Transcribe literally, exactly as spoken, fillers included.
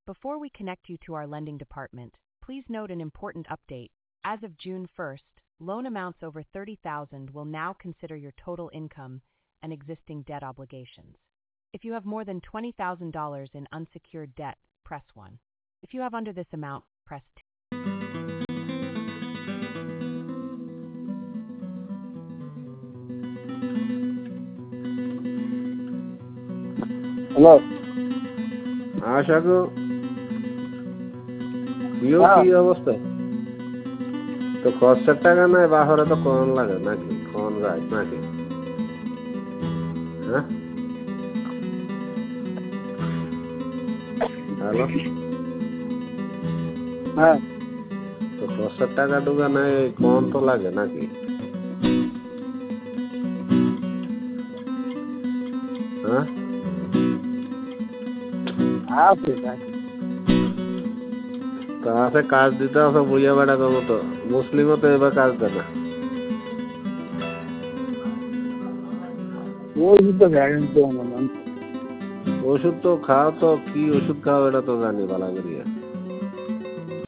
Before we connect you to our lending department, please note an important update. As of June first, loan amounts over thirty thousand dollars will now consider your total income and existing debt obligations. If you have more than twenty thousand dollars in unsecured debt, press one. If you have under this amount, press two. Hello আশা গো ইও কি অবস্থা তো খরচের টাকা নাই বাহরে তো কোন লাগে নাকি কোন যায় নাকি হ্যাঁ হ্যালো হ্যাঁ তো খরচের টাকা ঢুকা নাই কোন তো লাগে নাকি হ্যাঁ আছে তা আছে কাজ দিতে আছে বুঝে বেড়া কম তো মুসলিমও তো এবার কাজ দেয় না ওষুধ তো গ্যারেন্টি ওষুধ তো খাও তো কি ওষুধ খাও এটা তো জানি ভালো করিয়া